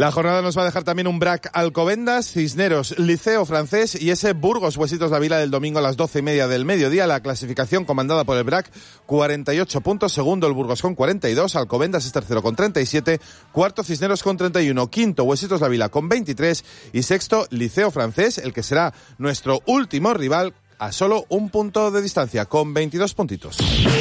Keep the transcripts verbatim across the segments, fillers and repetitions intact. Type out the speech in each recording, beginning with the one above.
La jornada nos va a dejar también un B R A C Alcobendas, Cisneros, Liceo Francés y ese Burgos Huesitos Dávila del domingo a las doce y media del mediodía. La clasificación comandada por el B R A C, cuarenta y ocho puntos, segundo el Burgos con cuarenta y dos, Alcobendas es tercero con treinta y siete, cuarto Cisneros con treinta y uno, quinto Huesitos Dávila con veintitrés y sexto Liceo Francés, el que será nuestro último rival a solo un punto de distancia, con veintidós puntitos.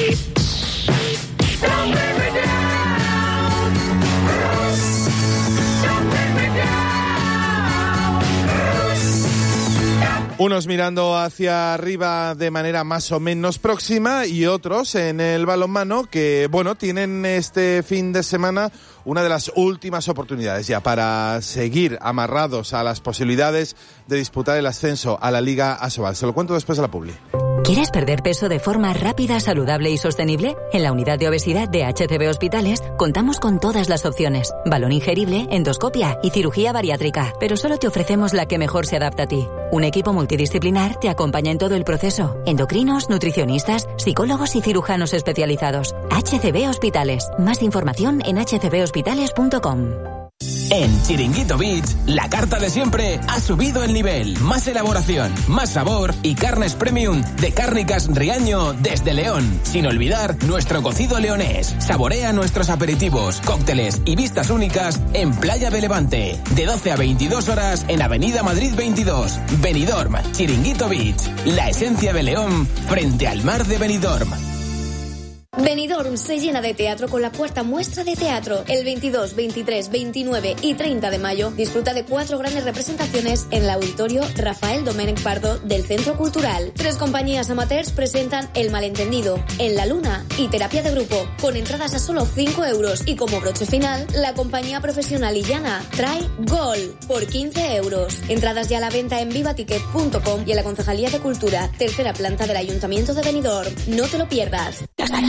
Unos mirando hacia arriba de manera más o menos próxima y otros en el balonmano que, bueno, tienen este fin de semana una de las últimas oportunidades ya para seguir amarrados a las posibilidades de disputar el ascenso a la Liga Asobal. Se lo cuento después de la publi. ¿Quieres perder peso de forma rápida, saludable y sostenible? En la unidad de obesidad de H C B Hospitales contamos con todas las opciones. Balón ingerible, endoscopia y cirugía bariátrica. Pero solo te ofrecemos la que mejor se adapta a ti. Un equipo multidisciplinar te acompaña en todo el proceso. Endocrinos, nutricionistas, psicólogos y cirujanos especializados. H C B Hospitales. Más información en h c b hospitales punto com. En Chiringuito Beach, la carta de siempre ha subido el nivel. Más elaboración, más sabor y carnes premium de Cárnicas Riaño desde León. Sin olvidar nuestro cocido leonés. Saborea nuestros aperitivos, cócteles y vistas únicas en Playa de Levante. De doce a veintidós horas en Avenida Madrid veintidós. Benidorm, Chiringuito Beach. La esencia de León frente al mar de Benidorm. Benidorm se llena de teatro con la cuarta muestra de teatro. El veintidós, veintitrés, veintinueve y treinta de mayo disfruta de cuatro grandes representaciones en el auditorio Rafael Domènech Pardo del Centro Cultural. Tres compañías amateurs presentan El Malentendido, En la Luna y Terapia de Grupo, con entradas a solo cinco euros y como broche final, la compañía profesional y llana trae Gol por quince euros. Entradas ya a la venta en vivaticket punto com y en la Concejalía de Cultura, tercera planta del Ayuntamiento de Benidorm. No te lo pierdas.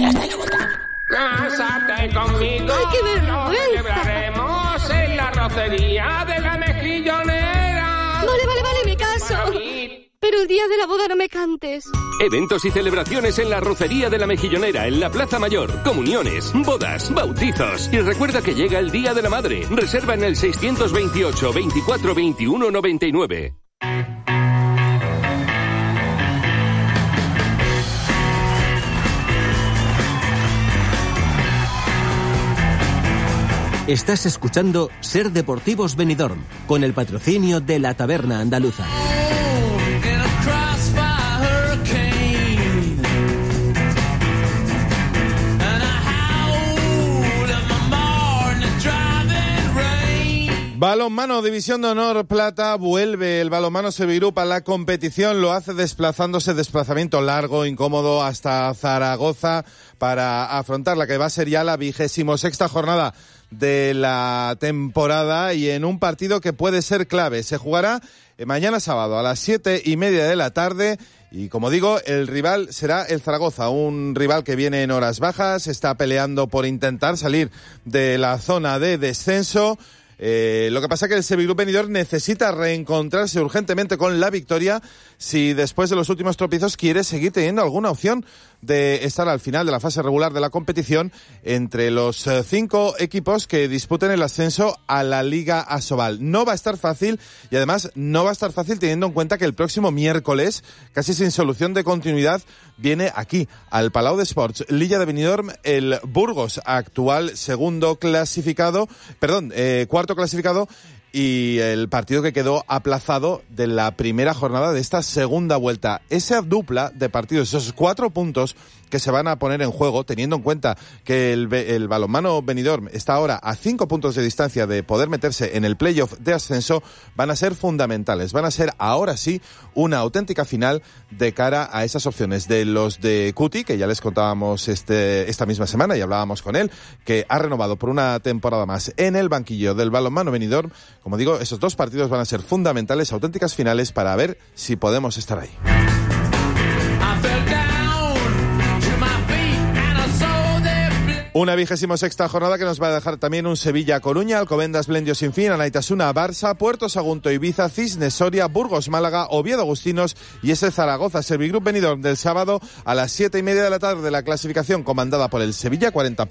Cásate conmigo. ¡Ay, qué vergüenza! Nos celebraremos en la rocería de la Mejillonera. Vale, vale, vale, me caso. Pero el día de la boda no me cantes. Eventos y celebraciones en la Rocería de la Mejillonera, en la Plaza Mayor. Comuniones, bodas, bautizos. Y recuerda que llega el Día de la Madre. Reserva en el seiscientos veintiocho, veinticuatro, veintiuno, noventa y nueve. Estás escuchando Ser Deportivos Benidorm, con el patrocinio de la Taberna Andaluza. Balonmano, División de Honor Plata, vuelve el balonmano Sevigroup a la competición, lo hace desplazándose, desplazamiento largo, incómodo, hasta Zaragoza para afrontar la que va a ser ya la vigésimo sexta jornada de la temporada y en un partido que puede ser clave. Se jugará mañana sábado a las siete y media de la tarde y, como digo, el rival será el Zaragoza, un rival que viene en horas bajas, está peleando por intentar salir de la zona de descenso. Eh, lo que pasa es que el Sevigroup Benidorm necesita reencontrarse urgentemente con la victoria si después de los últimos tropiezos quiere seguir teniendo alguna opción de estar al final de la fase regular de la competición entre los eh, cinco equipos que disputen el ascenso a la Liga Asobal. No va a estar fácil y además no va a estar fácil teniendo en cuenta que el próximo miércoles, casi sin solución de continuidad, viene aquí, al Palau de Sports, Lilla de Benidorm, el Burgos, actual segundo clasificado, perdón, eh, cuarto clasificado, y el partido que quedó aplazado de la primera jornada de esta segunda vuelta. Esa dupla de partidos, esos cuatro puntos que se van a poner en juego, teniendo en cuenta que el, el balonmano Benidorm está ahora a cinco puntos de distancia de poder meterse en el playoff de ascenso, van a ser fundamentales, van a ser ahora sí una auténtica final de cara a esas opciones de los de Cuti, que ya les contábamos este, esta misma semana y hablábamos con él, que ha renovado por una temporada más en el banquillo del balonmano Benidorm. Como digo, esos dos partidos van a ser fundamentales, auténticas finales para ver si podemos estar ahí. Una vigésimo sexta jornada que nos va a dejar también un Sevilla-Coruña, Alcobendas Blendio Sinfín, Anaitasuna-Barça, Puerto Sagunto-Ibiza, Cisnes-Soria, Burgos-Málaga, Oviedo-Agustinos y ese Zaragoza Sevigroup Benidorm del sábado a las siete y media de la tarde. La clasificación comandada por el Sevilla, cuarenta